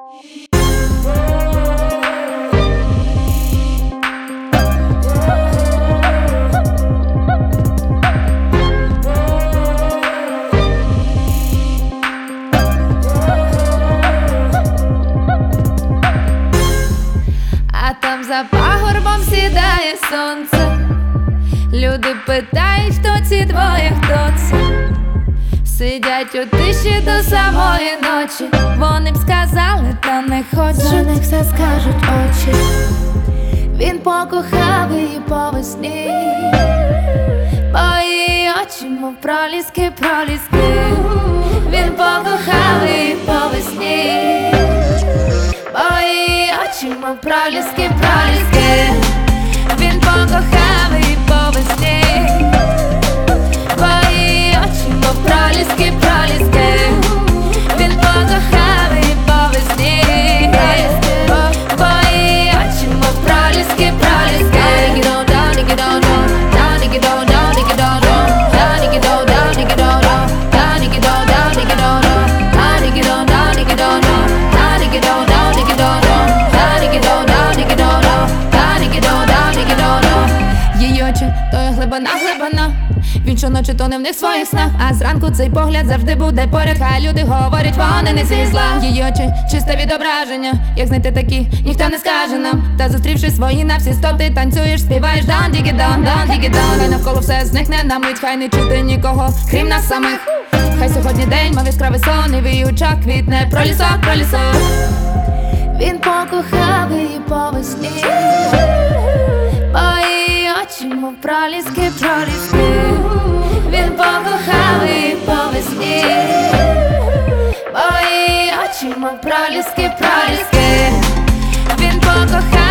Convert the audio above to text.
А там за пагорбом сідає сонце. Люди питають, хто ці двоє, хто це. Сидять у тиші до самої ночі. Вони б сказали, та не хочуть. За них все скажуть очі. Він покохав її по весні. Мої очі, мов проліски, проліски. Він покохав її по весні. Мої очі, мов проліски, проліски. Він покохав її по весні. Мої очі, мов проліски, проліски. Він покохав її по весні. Мої очі, мов проліски, проліски. Її очі, то є глибина, глибина. Він щоночі тоне в них своїх снах. А зранку цей погляд завжди буде поряд. Хай люди говорять, вони не зі зла. Її очі, чисте відображення. Як знайти такі, ніхто не скаже нам. Та зустрівши свої на всі сто, ти танцюєш, співаєш дан дігі дан, дан дігі дан. Хай навколо все зникне на мить, хай не чути нікого, крім нас самих. Хай сьогодні день, мав яскравий сон, і в її очах квітне пролісок, пролісок. Він покохав її по весні. Мої очі, мов проліски, проліски. Він покохав її по весні. Мої очі, мов проліски, проліски. Він покохав